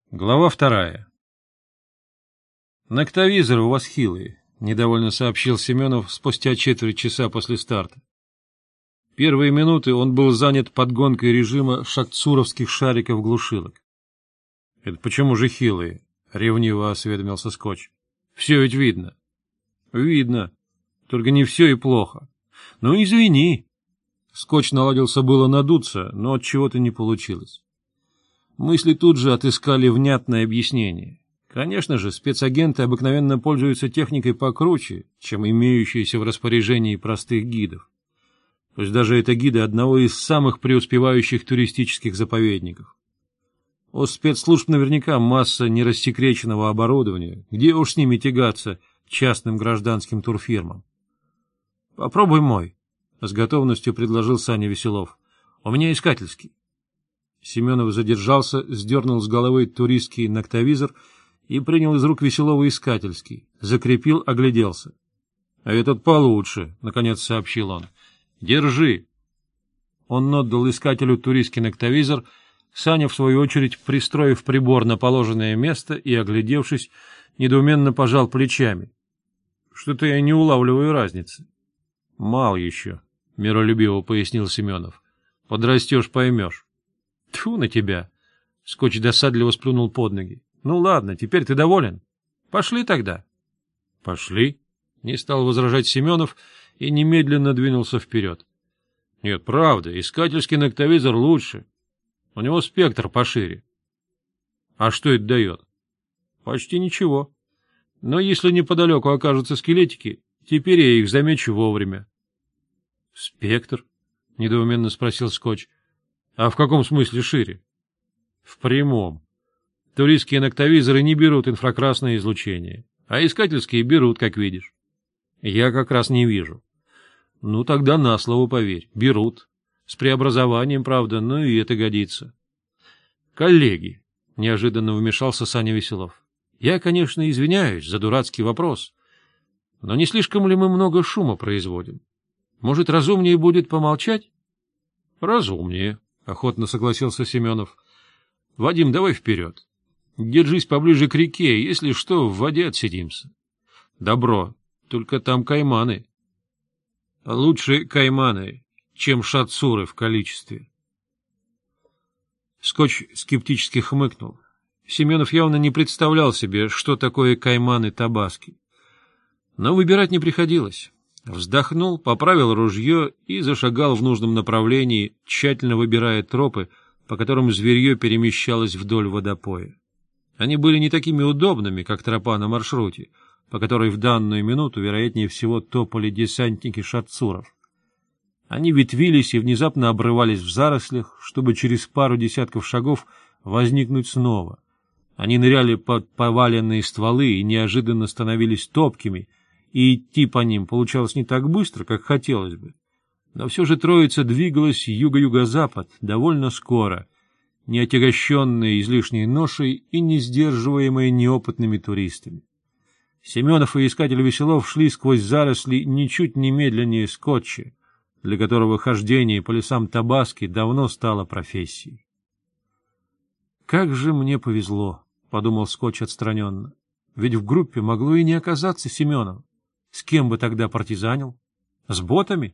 Глава 2. «Ноктовизоры у вас хилые», — недовольно сообщил Семенов спустя четверть часа после старта. Первые минуты он был занят подгонкой режима шатцуровских шариков-глушилок. — Это почему же хилые? — ревниво осведомился Скотч. — Все ведь видно. — Видно. Только не все и плохо. — Ну, извини. Скотч наладился было надуться, но от чего-то не получилось. Мысли тут же отыскали внятное объяснение. Конечно же, спецагенты обыкновенно пользуются техникой покруче, чем имеющиеся в распоряжении простых гидов. Пусть даже это гиды одного из самых преуспевающих туристических заповедников. У спецслужб наверняка масса нерассекреченного оборудования, где уж с ними тягаться частным гражданским турфирмам. — Попробуй мой, — с готовностью предложил Саня Веселов. — У меня искательский. Семенов задержался, сдернул с головы туристский ноктовизор и принял из рук Веселова искательский, закрепил, огляделся. — А этот получше, — наконец сообщил он. — Держи. Он отдал искателю туристский ноктовизор, Саня, в свою очередь, пристроив прибор на положенное место и, оглядевшись, недоуменно пожал плечами. — Что-то я не улавливаю разницы. — Мал еще, — миролюбиво пояснил Семенов. — Подрастешь — поймешь. — Тьфу на тебя! — Скотч досадливо сплюнул под ноги. — Ну ладно, теперь ты доволен? Пошли тогда. — Пошли, — не стал возражать Семенов и немедленно двинулся вперед. — Нет, правда, искательский ноктовизор лучше. У него спектр пошире. — А что это дает? — Почти ничего. Но если неподалеку окажутся скелетики, теперь я их замечу вовремя. — Спектр? — недоуменно спросил Скотч. — А в каком смысле шире? — В прямом. Туристские ноктовизоры не берут инфракрасное излучение, а искательские берут, как видишь. Я как раз не вижу. Ну, тогда на слово поверь, берут. С преобразованием, правда, но и это годится. Коллеги, — неожиданно вмешался Саня Веселов, — я, конечно, извиняюсь за дурацкий вопрос, но не слишком ли мы много шума производим? Может, разумнее будет помолчать? — Разумнее, — охотно согласился Семенов. — Вадим, давай вперед. Держись поближе к реке, если что, в воде отсидимся. Добро, только там кайманы. Лучше кайманы, чем шатцуры в количестве. Скотч скептически хмыкнул. Семенов явно не представлял себе, что такое кайманы-табаски. Но выбирать не приходилось. Вздохнул, поправил ружье и зашагал в нужном направлении, тщательно выбирая тропы, по которым зверье перемещалось вдоль водопоя. Они были не такими удобными, как тропа на маршруте, по которой в данную минуту, вероятнее всего, топали десантники шатцуров. Они ветвились и внезапно обрывались в зарослях, чтобы через пару десятков шагов возникнуть снова. Они ныряли под поваленные стволы и неожиданно становились топкими, и идти по ним получалось не так быстро, как хотелось бы. Но все же троица двигалась юго-юго-запад довольно скоро, не отягощенная излишней ношей и не сдерживаемая неопытными туристами. Семенов и искатель Веселов шли сквозь заросли ничуть не медленнее Скотча, для которого хождение по лесам Табаски давно стало профессией. «Как же мне повезло», — подумал Скотч отстраненно, — «ведь в группе могло и не оказаться Семенова. С кем бы тогда партизанил? С ботами?»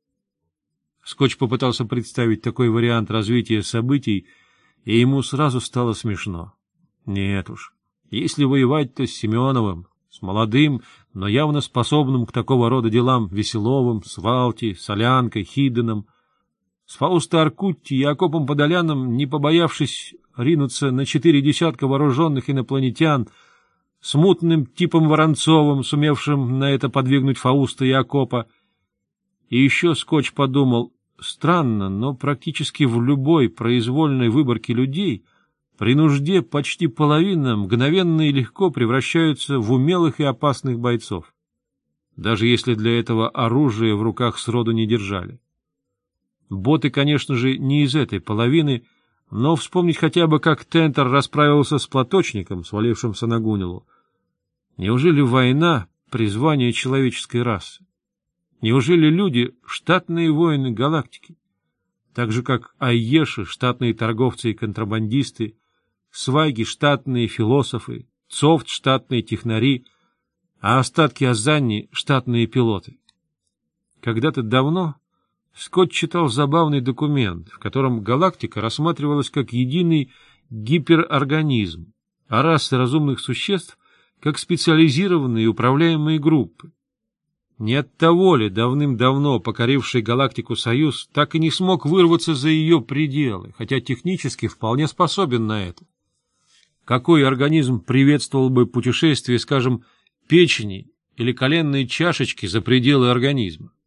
Скотч попытался представить такой вариант развития событий, и ему сразу стало смешно. Нет уж, если воевать, то с Семеновым, с молодым, но явно способным к такого рода делам Веселовым, с Валти, Солянкой, Хиденом, с Фаусто Аркутти и Акопом Подоляном, не побоявшись ринуться на 4 десятка вооруженных инопланетян, с мутным типом Воронцовым, сумевшим на это подвигнуть Фауста и Акопа. И еще Скотч подумал, странно, но практически в любой произвольной выборке людей при нужде почти половина мгновенно и легко превращаются в умелых и опасных бойцов, даже если для этого оружие в руках сроду не держали. Боты, конечно же, не из этой половины, но вспомнить хотя бы, как Тентер расправился с платочником, свалившимся на Гунилу. Неужели война — призвание человеческой расы? Неужели люди — штатные воины галактики? Так же, как айеши — штатные торговцы и контрабандисты, Свайги — штатные философы, Цофт — штатные технари, а остатки Азанни — штатные пилоты. Когда-то давно Скотт читал забавный документ, в котором галактика рассматривалась как единый гиперорганизм, а расы разумных существ — как специализированные управляемые группы. Не оттого ли давным-давно покоривший галактику Союз так и не смог вырваться за ее пределы, хотя технически вполне способен на это? Какой организм приветствовал бы путешествие, скажем, печени или коленной чашечки за пределы организма?